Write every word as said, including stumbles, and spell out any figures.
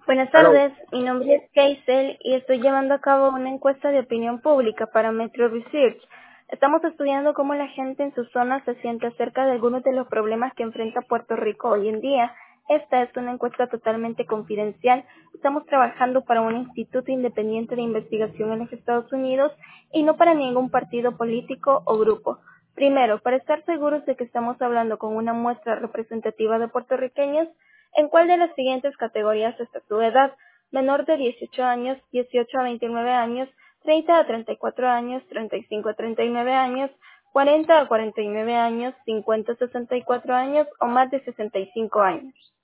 Buenas Aló. tardes, mi nombre es Keisel y estoy llevando a cabo una encuesta de opinión pública para Metro Research. Estamos estudiando cómo la gente en su zona se siente acerca de algunos de los problemas que enfrenta Puerto Rico hoy en día. Esta es una encuesta totalmente confidencial. Estamos trabajando para un instituto independiente de investigación en los Estados Unidos y no para ningún partido político o grupo. Primero, para estar seguros de que estamos hablando con una muestra representativa de puertorriqueños, ¿en cuál de las siguientes categorías está su edad? Menor de dieciocho años, dieciocho a veintinueve años, treinta a treinta y cuatro años, treinta y cinco a treinta y nueve años, cuarenta a cuarenta y nueve años, cincuenta a sesenta y cuatro años o más de sesenta y cinco años.